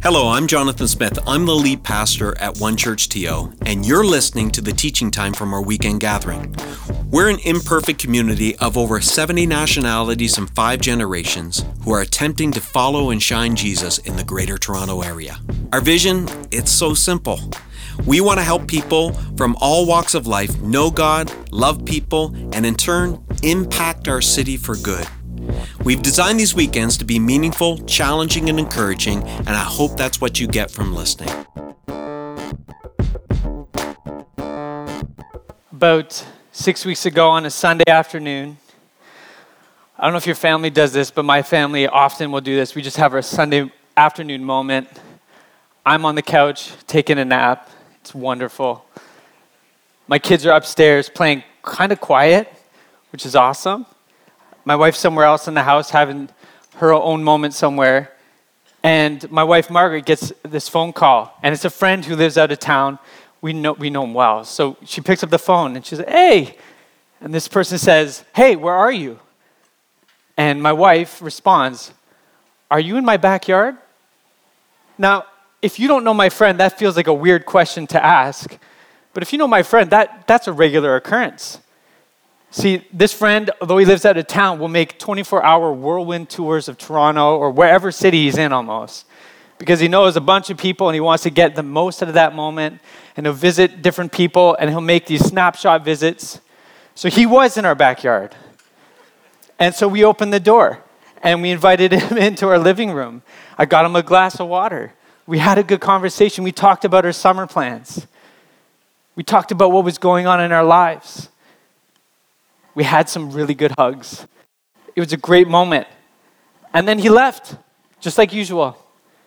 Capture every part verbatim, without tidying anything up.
Hello, I'm Jonathan Smith. I'm the lead pastor at One Church T O, and you're listening to the teaching time from our weekend gathering. We're an imperfect community of over seventy nationalities and five generations who are attempting to follow and shine Jesus in the Greater Toronto Area. Our vision, it's so simple. We want to help people from all walks of life know God, love people, and in turn, impact our city for good. We've designed these weekends to be meaningful, challenging, and encouraging, and I hope that's what you get from listening. About six weeks ago on a Sunday afternoon, I don't know if your family does this, but my family often will do this. We just have our Sunday afternoon moment. I'm on the couch taking a nap. It's wonderful. My kids are upstairs playing kind of quiet, which is awesome. My wife's somewhere else in the house having her own moment somewhere. And my wife, Margaret, gets this phone call. And it's a friend who lives out of town. We know we know him well. So she picks up the phone and she says, "Hey." And this person says, "Hey, where are you?" And my wife responds, "Are you in my backyard?" Now, if you don't know my friend, that feels like a weird question to ask. But if you know my friend, that, that's a regular occurrence. See, this friend, although he lives out of town, will make twenty-four hour whirlwind tours of Toronto or wherever city he's in almost, because he knows a bunch of people and he wants to get the most out of that moment, and he'll visit different people and he'll make these snapshot visits. So he was in our backyard. And so we opened the door and we invited him into our living room. I got him a glass of water. We had a good conversation. We talked about our summer plans. We talked about what was going on in our lives. We had some really good hugs. It was a great moment. And then he left, just like usual.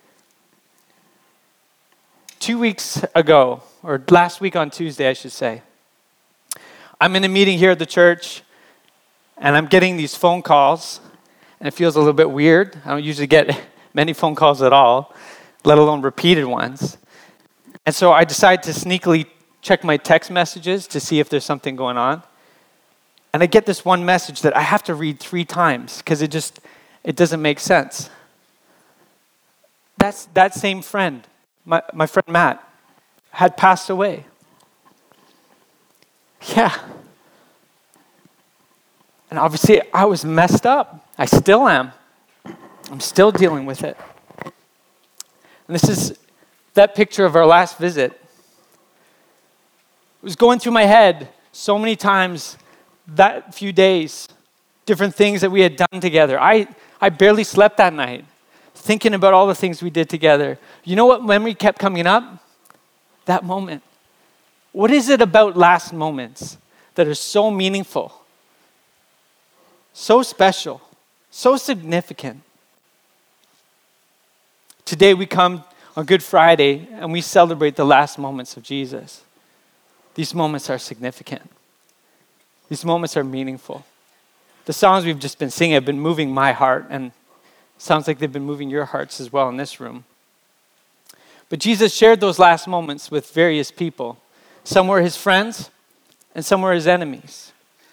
Two weeks ago, or last week on Tuesday, I should say, I'm in a meeting here at the church, and I'm getting these phone calls, and it feels a little bit weird. I don't usually get many phone calls at all, let alone repeated ones. And so I decided to sneakily check my text messages to see if there's something going on. And I get this one message that I have to read three times because it just, it doesn't make sense. That's that same friend, my, my friend Matt, had passed away. Yeah. And obviously I was messed up. I still am. I'm still dealing with it. And this is that picture of our last visit. It was going through my head so many times that few days, different things that we had done together. I, I barely slept that night, thinking about all the things we did together. You know what memory kept coming up? That moment. What is it about last moments that are so meaningful, so special, so significant? Today we come on Good Friday and we celebrate the last moments of Jesus. These moments are significant. These moments are meaningful. The songs we've just been singing have been moving my heart, and it sounds like they've been moving your hearts as well in this room. But Jesus shared those last moments with various people. Some were his friends, and some were his enemies.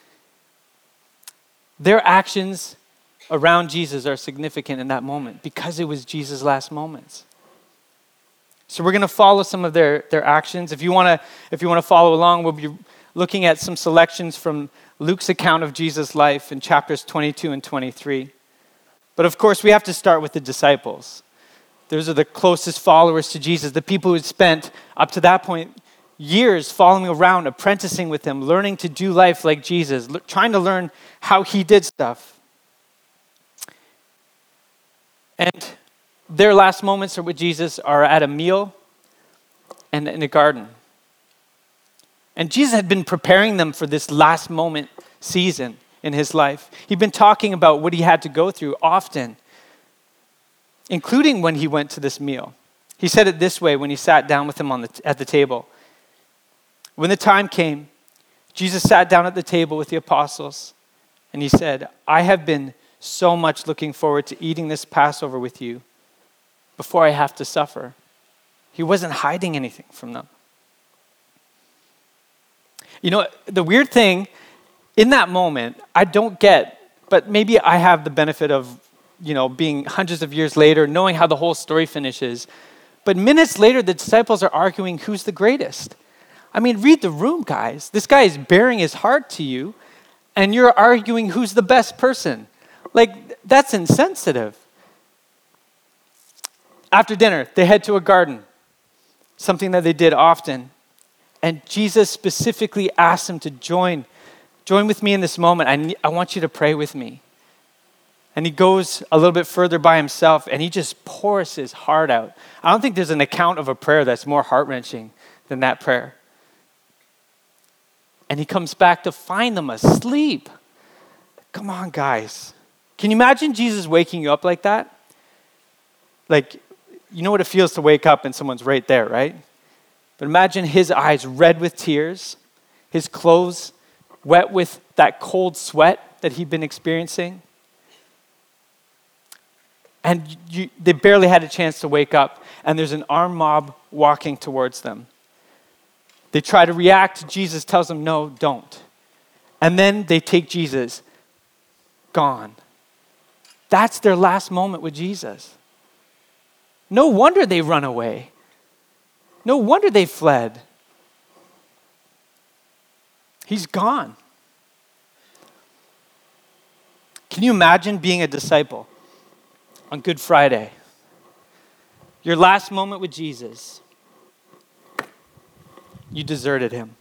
Their actions around Jesus are significant in that moment because it was Jesus' last moments. So we're going to follow some of their, their actions. If you want to, if you want to follow along, we'll be looking at some selections from Luke's account of Jesus' life in chapters twenty-two and twenty-three. But of course, we have to start with the disciples. Those are the closest followers to Jesus, the people who had spent up to that point years following around, apprenticing with him, learning to do life like Jesus, l- trying to learn how he did stuff. And their last moments with Jesus are at a meal and in a garden. And Jesus had been preparing them for this last moment season in his life. He'd been talking about what he had to go through often, including when he went to this meal. He said it this way when he sat down with him on the, at the table. When the time came, Jesus sat down at the table with the apostles, and he said, "I have been so much looking forward to eating this Passover with you before I have to suffer." He wasn't hiding anything from them. You know, the weird thing, in that moment, I don't get, but maybe I have the benefit of, you know, being hundreds of years later, knowing how the whole story finishes. But minutes later, the disciples are arguing who's the greatest. I mean, read the room, guys. This guy is bearing his heart to you, and you're arguing who's the best person. Like, that's insensitive. After dinner, they head to a garden, something that they did often. And Jesus specifically asked them to join, join with me in this moment. I, need, I want you to pray with me. And he goes a little bit further by himself, and he just pours his heart out. I don't think there's an account of a prayer that's more heart-wrenching than that prayer. And he comes back to find them asleep. Come on, guys. Can you imagine Jesus waking you up like that? Like, you know what it feels to wake up and someone's right there, right? But imagine his eyes red with tears, his clothes wet with that cold sweat that he'd been experiencing. And you, they barely had a chance to wake up, and there's an armed mob walking towards them. They try to react. Jesus tells them, no, don't. And then they take Jesus. Gone. That's their last moment with Jesus. No wonder they run away. No wonder they fled. He's gone. Can you imagine being a disciple on Good Friday? Your last moment with Jesus. You deserted him.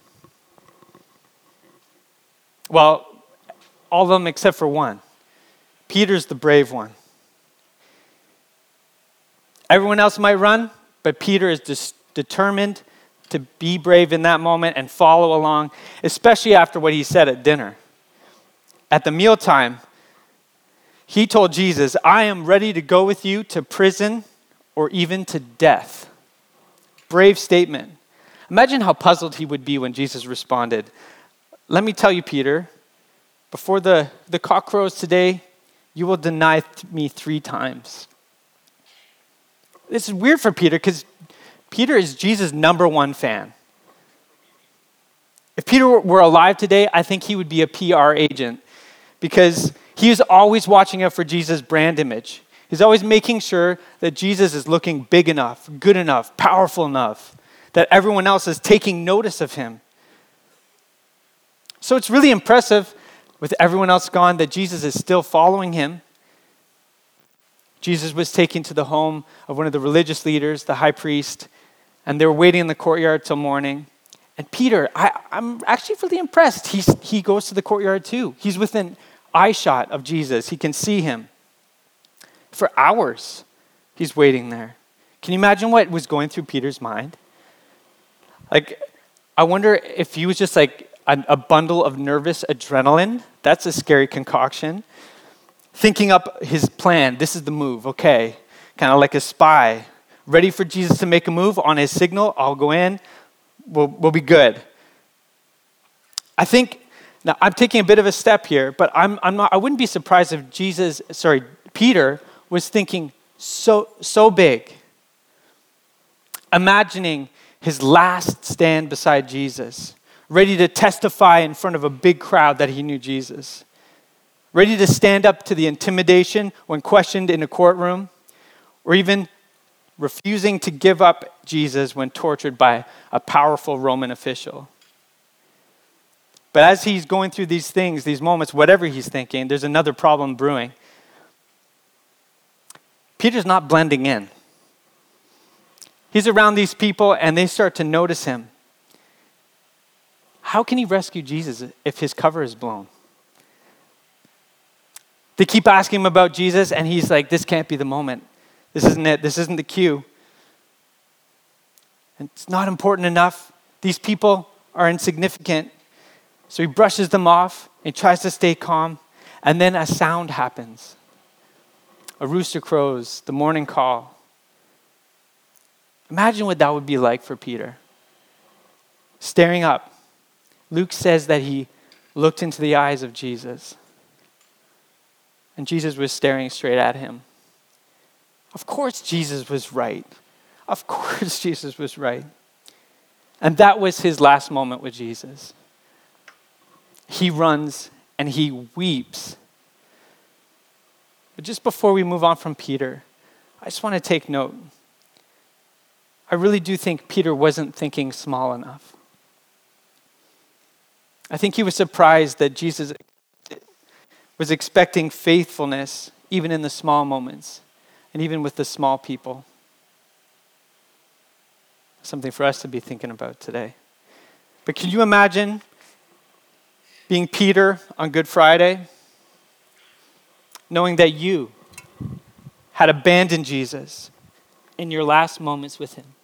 Well, all of them except for one. Peter's the brave one. Everyone else might run, but Peter is dis- determined to be brave in that moment and follow along, especially after what he said at dinner. At the mealtime, he told Jesus, I am ready to go with you to prison or even to death. Brave statement. Imagine how puzzled he would be when Jesus responded, let me tell you, Peter, before the, the cock crows today, you will deny th- me three times. This is weird for Peter because Peter is Jesus' number one fan. If Peter were alive today, I think he would be a P R agent because he is always watching out for Jesus' brand image. He's always making sure that Jesus is looking big enough, good enough, powerful enough, that everyone else is taking notice of him. So it's really impressive, with everyone else gone, that Jesus is still following him. Jesus was taken to the home of one of the religious leaders, the high priest, and they were waiting in the courtyard till morning. And Peter, I, I'm actually really impressed. He's, he goes to the courtyard too. He's within eye shot of Jesus. He can see him. For hours, he's waiting there. Can you imagine what was going through Peter's mind? Like, I wonder if he was just like a, a bundle of nervous adrenaline. That's a scary concoction. Thinking up his plan. This is the move, okay. Kind of like a spy. Ready for Jesus to make a move on his signal. I'll go in. We'll, we'll be good. I think, now I'm taking a bit of a step here, but I'm, I'm not, I wouldn't be surprised if Jesus, sorry, Peter was thinking so, so big. Imagining his last stand beside Jesus. Ready to testify in front of a big crowd that he knew Jesus. Ready to stand up to the intimidation when questioned in a courtroom, or even refusing to give up Jesus when tortured by a powerful Roman official. But as he's going through these things, these moments, whatever he's thinking, there's another problem brewing. Peter's not blending in. He's around these people and they start to notice him. How can he rescue Jesus if his cover is blown? They keep asking him about Jesus and he's like, this can't be the moment. This isn't it. This isn't the cue. And it's not important enough. These people are insignificant. So he brushes them off and tries to stay calm. And then a sound happens. A rooster crows, the morning call. Imagine what that would be like for Peter. Staring up. Luke says that he looked into the eyes of Jesus. And Jesus was staring straight at him. Of course Jesus was right. Of course Jesus was right. And that was his last moment with Jesus. He runs and he weeps. But just before we move on from Peter, I just want to take note. I really do think Peter wasn't thinking small enough. I think he was surprised that Jesus was expecting faithfulness even in the small moments and even with the small people. Something for us to be thinking about today. But can you imagine being Peter on Good Friday, knowing that you had abandoned Jesus in your last moments with him?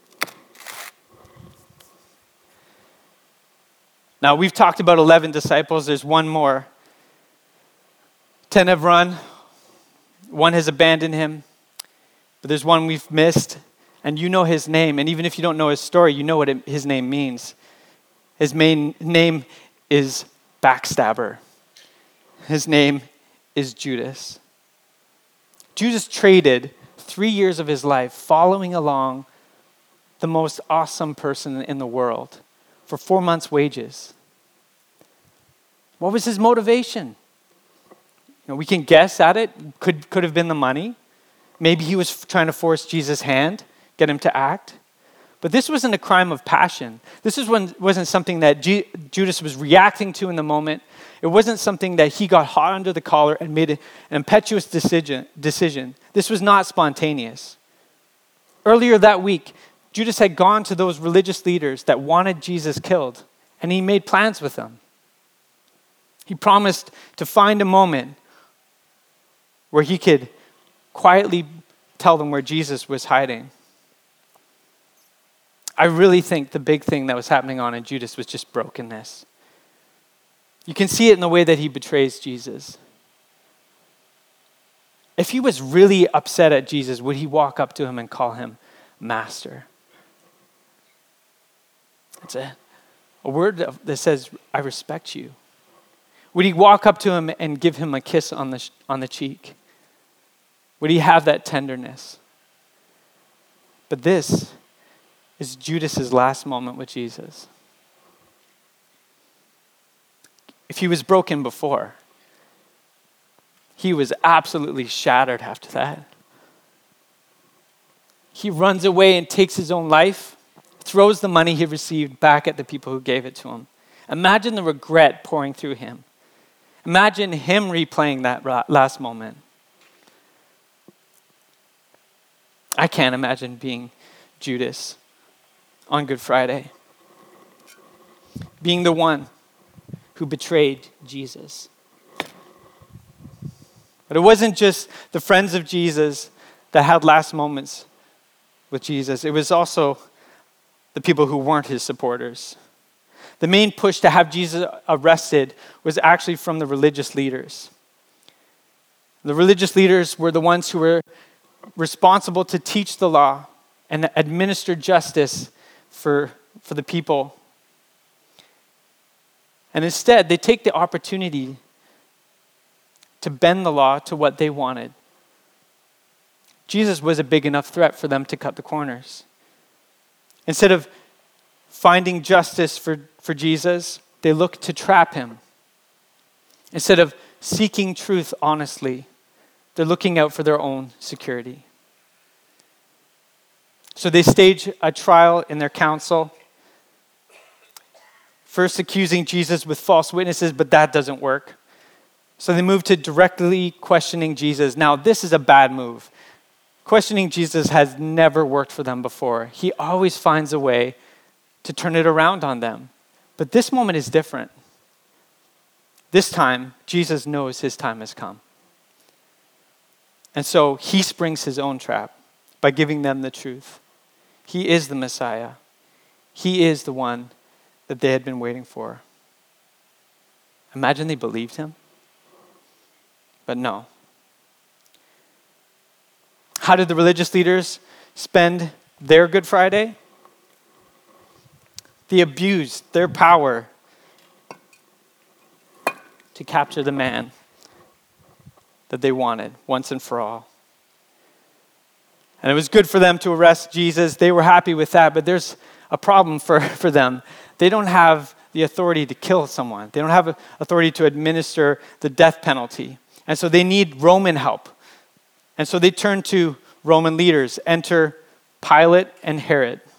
Now, we've talked about eleven disciples. There's one more. ten have run. One has abandoned him. But there's one we've missed. And you know his name. And even if you don't know his story, you know what it, his name means. His main name is backstabber. His name is Judas. Judas traded three years of his life following along the most awesome person in the world for four months' wages. What was his motivation? You know, we can guess at it. Could, could have been the money. Maybe he was trying to force Jesus' hand, get him to act. But this wasn't a crime of passion. This is when, wasn't something that G- Judas was reacting to in the moment. It wasn't something that he got hot under the collar and made an impetuous decision. decision. This was not spontaneous. Earlier that week, Judas had gone to those religious leaders that wanted Jesus killed, and he made plans with them. He promised to find a moment where he could quietly tell them where Jesus was hiding. I really think the big thing that was happening on in Judas was just brokenness. You can see it in the way that he betrays Jesus. If he was really upset at Jesus, would he walk up to him and call him master? It's a, a word that says, I respect you. Would he walk up to him and give him a kiss on the on the cheek? Would he have that tenderness? But this is Judas's last moment with Jesus. If he was broken before, he was absolutely shattered after that. He runs away and takes his own life, throws the money he received back at the people who gave it to him. Imagine the regret pouring through him. Imagine him replaying that last moment. I can't imagine being Judas on Good Friday, being the one who betrayed Jesus. But it wasn't just the friends of Jesus that had last moments with Jesus. It was also the people who weren't his supporters. The main push to have Jesus arrested was actually from the religious leaders. The religious leaders were the ones who were responsible to teach the law and administer justice for, for the people. And instead, they take the opportunity to bend the law to what they wanted. Jesus was a big enough threat for them to cut the corners. Instead of finding justice for, for Jesus, they looked to trap him. Instead of seeking truth honestly, they're looking out for their own security. So they stage a trial in their council, first accusing Jesus with false witnesses, but that doesn't work. So they move to directly questioning Jesus. Now, this is a bad move. Questioning Jesus has never worked for them before. He always finds a way to turn it around on them. But this moment is different. This time, Jesus knows his time has come. And so he springs his own trap by giving them the truth. He is the Messiah. He is the one that they had been waiting for. Imagine they believed him. But no. How did the religious leaders spend their Good Friday? They abused their power to capture the man that they wanted once and for all. And it was good for them to arrest Jesus. They were happy with that, but there's a problem for, for them. They don't have the authority to kill someone. They don't have authority to administer the death penalty. And so they need Roman help. And so they turn to Roman leaders. Enter Pilate and Herod.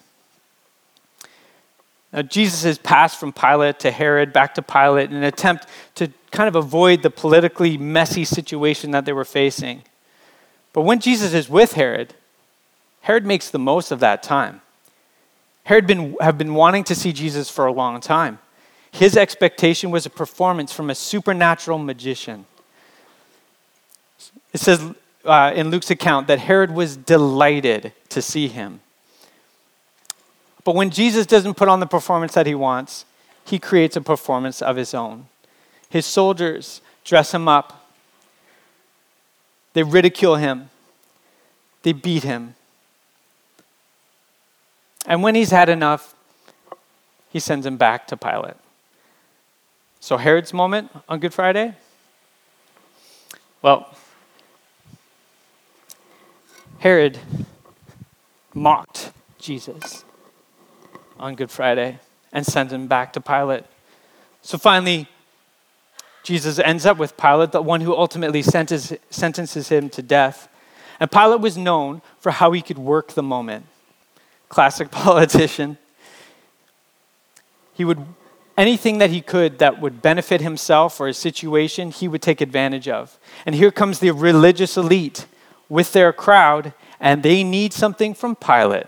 Now, Jesus is passed from Pilate to Herod, back to Pilate, in an attempt to kind of avoid the politically messy situation that they were facing. But when Jesus is with Herod, Herod makes the most of that time. Herod been, have been wanting to see Jesus for a long time. His expectation was a performance from a supernatural magician. It says uh, in Luke's account that Herod was delighted to see him. But when Jesus doesn't put on the performance that he wants, he creates a performance of his own. His soldiers dress him up. They ridicule him. They beat him. And when he's had enough, he sends him back to Pilate. So Herod's moment on Good Friday? Well, Herod mocked Jesus on Good Friday and sent him back to Pilate. So finally, Jesus ends up with Pilate, the one who ultimately sentences, sentences him to death. And Pilate was known for how he could work the moment. Classic politician. He would, anything that he could that would benefit himself or his situation, he would take advantage of. And here comes the religious elite with their crowd, and they need something from Pilate.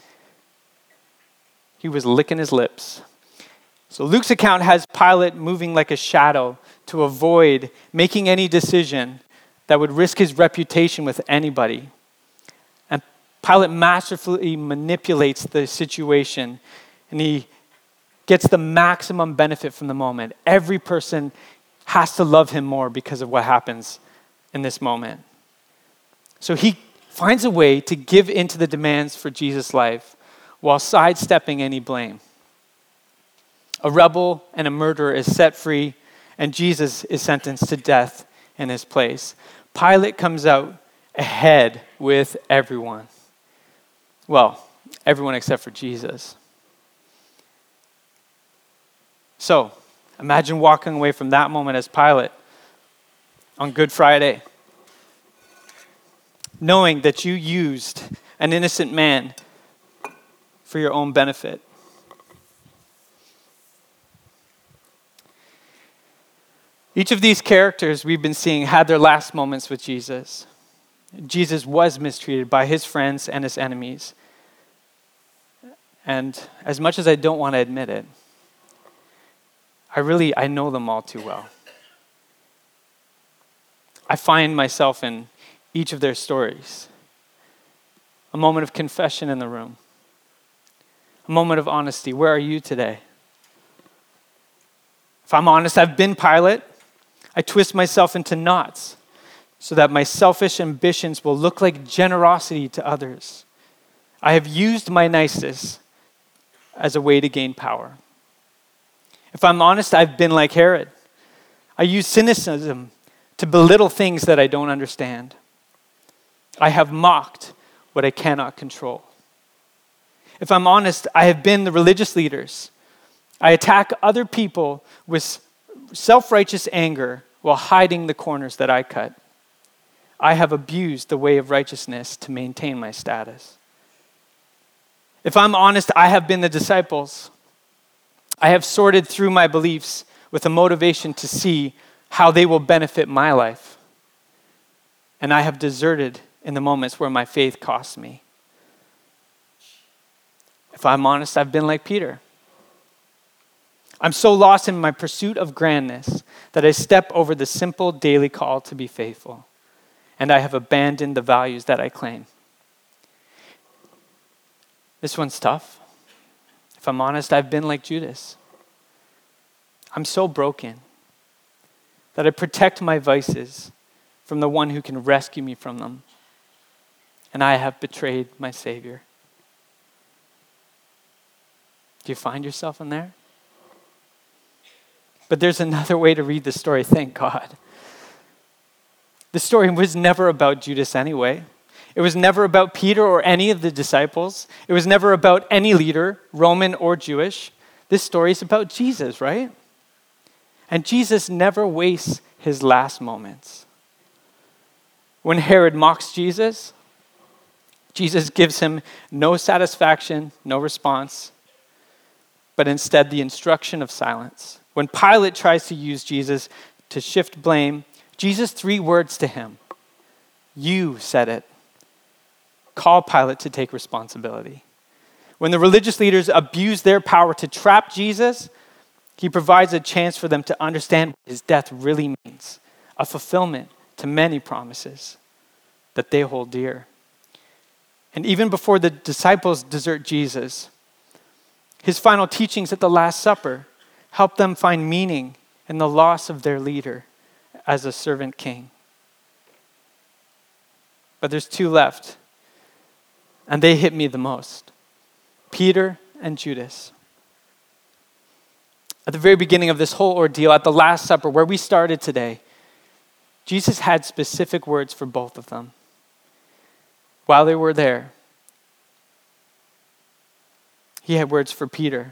He was licking his lips. So Luke's account has Pilate moving like a shadow to avoid making any decision that would risk his reputation with anybody. And Pilate masterfully manipulates the situation, and he gets the maximum benefit from the moment. Every person has to love him more because of what happens in this moment. So he finds a way to give into the demands for Jesus' life while sidestepping any blame. A rebel and a murderer is set free, and Jesus is sentenced to death in his place. Pilate comes out ahead with everyone. Well, everyone except for Jesus. So, imagine walking away from that moment as Pilate on Good Friday, knowing that you used an innocent man for your own benefit. Each of these characters we've been seeing had their last moments with Jesus. Jesus was mistreated by his friends and his enemies. And as much as I don't want to admit it, I really, I know them all too well. I find myself in each of their stories. A moment of confession in the room. A moment of honesty. Where are you today? If I'm honest, I've been Pilate. I twist myself into knots so that my selfish ambitions will look like generosity to others. I have used my niceness as a way to gain power. If I'm honest, I've been like Herod. I use cynicism to belittle things that I don't understand. I have mocked what I cannot control. If I'm honest, I have been the religious leaders. I attack other people with self-righteous anger while hiding the corners that I cut. I have abused the way of righteousness to maintain my status. If I'm honest, I have been the disciples. I have sorted through my beliefs with a motivation to see how they will benefit my life. And I have deserted in the moments where my faith cost me. If I'm honest, I've been like Peter. I'm so lost in my pursuit of grandness that I step over the simple daily call to be faithful, and I have abandoned the values that I claim. This one's tough. If I'm honest, I've been like Judas. I'm so broken that I protect my vices from the one who can rescue me from them, and I have betrayed my Savior. Do you find yourself in there? But there's another way to read the story, thank God. The story was never about Judas anyway. It was never about Peter or any of the disciples. It was never about any leader, Roman or Jewish. This story is about Jesus, right? And Jesus never wastes his last moments. When Herod mocks Jesus, Jesus gives him no satisfaction, no response. but instead the instruction of silence. When Pilate tries to use Jesus to shift blame, Jesus' three words to him: "You said it," call Pilate to take responsibility. When the religious leaders abuse their power to trap Jesus, he provides a chance for them to understand what his death really means, a fulfillment to many promises that they hold dear. And even before the disciples desert Jesus, his final teachings at the Last Supper help them find meaning in the loss of their leader as a servant king. But there's two left, and they hit me the most: Peter and Judas. At the very beginning of this whole ordeal, at the Last Supper, where we started today, Jesus had specific words for both of them. While they were there, he had words for Peter.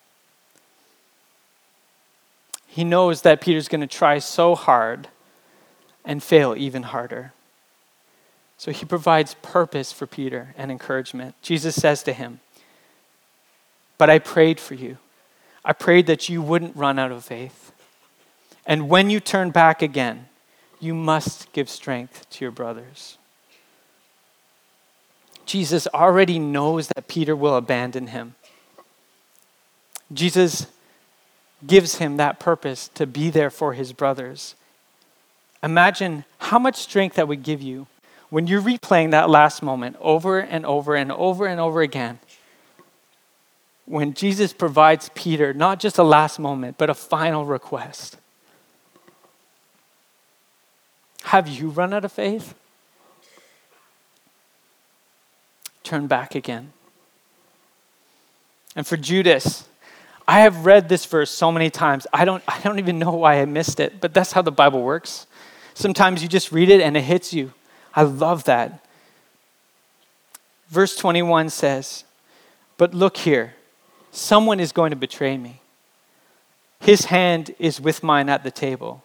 He knows that Peter's going to try so hard and fail even harder. So he provides purpose for Peter and encouragement. Jesus says to him, "But I prayed for you. I prayed that you wouldn't run out of faith. And when you turn back again, you must give strength to your brothers." Jesus already knows that Peter will abandon him. Jesus gives him that purpose to be there for his brothers. Imagine how much strength that would give you when you're replaying that last moment over and over and over and over again. When Jesus provides Peter not just a last moment, but a final request. Have you run out of faith? Turn back again. And for Judas, I have read this verse so many times. I don't, I don't even know why I missed it, but that's how the Bible works. Sometimes you just read it and it hits you. I love that. Verse twenty-one says, "But look here, someone is going to betray me. His hand is with mine at the table."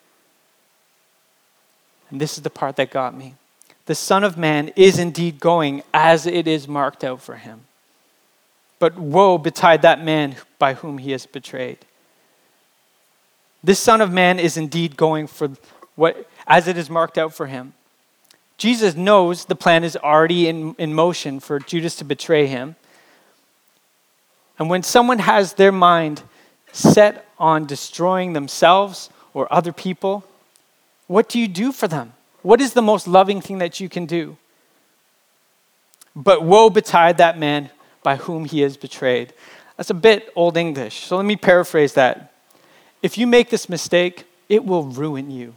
And this is the part that got me. "The Son of Man is indeed going as it is marked out for him. But woe betide that man by whom he is betrayed." This Son of Man is indeed going for what as it is marked out for him. Jesus knows the plan is already in, in motion for Judas to betray him. And when someone has their mind set on destroying themselves or other people, what do you do for them? What is the most loving thing that you can do? "But woe betide that man by whom he is betrayed." That's a bit old English, so let me paraphrase that. If you make this mistake, it will ruin you.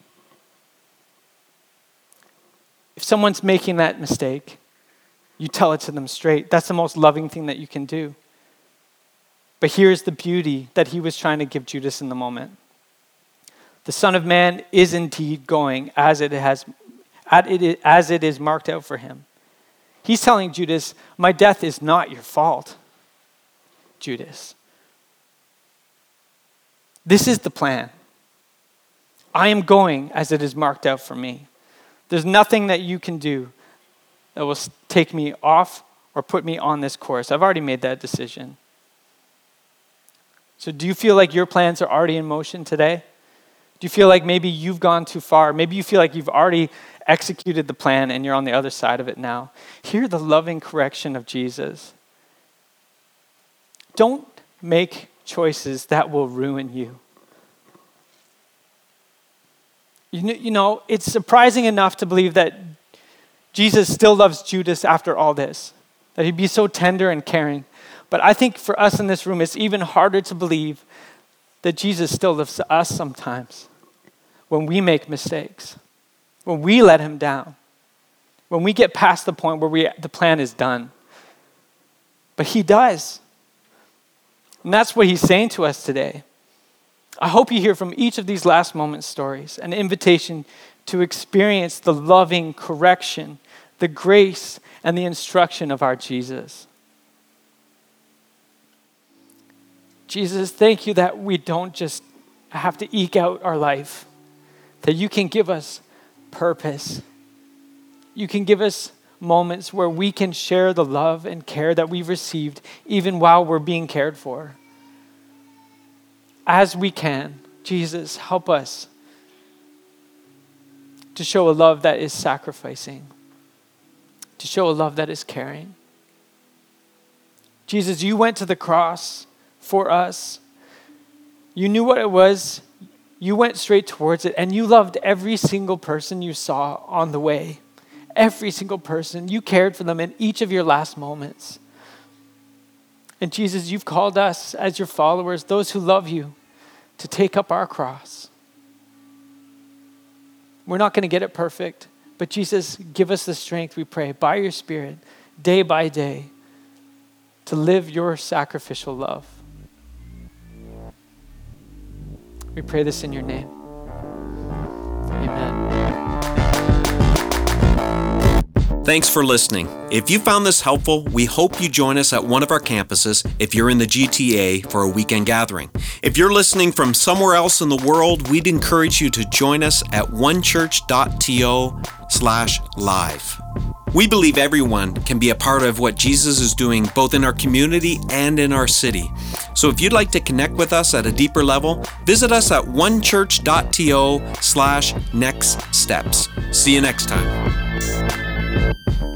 If someone's making that mistake, you tell it to them straight. That's the most loving thing that you can do. But here's the beauty that he was trying to give Judas in the moment. The Son of Man is indeed going as it has, as it is marked out for him. He's telling Judas, my death is not your fault, Judas. This is the plan. I am going as it is marked out for me. There's nothing that you can do that will take me off or put me on this course. I've already made that decision. So do you feel like your plans are already in motion today? Do you feel like maybe you've gone too far? Maybe you feel like you've already executed the plan and you're on the other side of it now. Hear the loving correction of Jesus. Don't make choices that will ruin you. You know, you know, it's surprising enough to believe that Jesus still loves Judas after all this, that he'd be so tender and caring. But I think for us in this room, it's even harder to believe that Jesus still loves us sometimes when we make mistakes, when we let him down, when we get past the point where we the plan is done. But he does. And that's what he's saying to us today. I hope you hear from each of these last moment stories an invitation to experience the loving correction, the grace, and the instruction of our Jesus. Jesus, thank you that we don't just have to eke out our life, that you can give us purpose. You can give us moments where we can share the love and care that we've received even while we're being cared for. As we can, Jesus, help us to show a love that is sacrificing, to show a love that is caring. Jesus, you went to the cross for us. You knew what it was. You went straight towards it, and you loved every single person you saw on the way. Every single person. You cared for them in each of your last moments. And Jesus, you've called us as your followers, those who love you, to take up our cross. We're not going to get it perfect, but Jesus, give us the strength, we pray, by your Spirit, day by day, to live your sacrificial love. We pray this in your name. Amen. Thanks for listening. If you found this helpful, we hope you join us at one of our campuses if you're in the G T A for a weekend gathering. If you're listening from somewhere else in the world, we'd encourage you to join us at onechurch.to slash live. We believe everyone can be a part of what Jesus is doing both in our community and in our city. So if you'd like to connect with us at a deeper level, visit us at onechurch.to slash next steps. See you next time.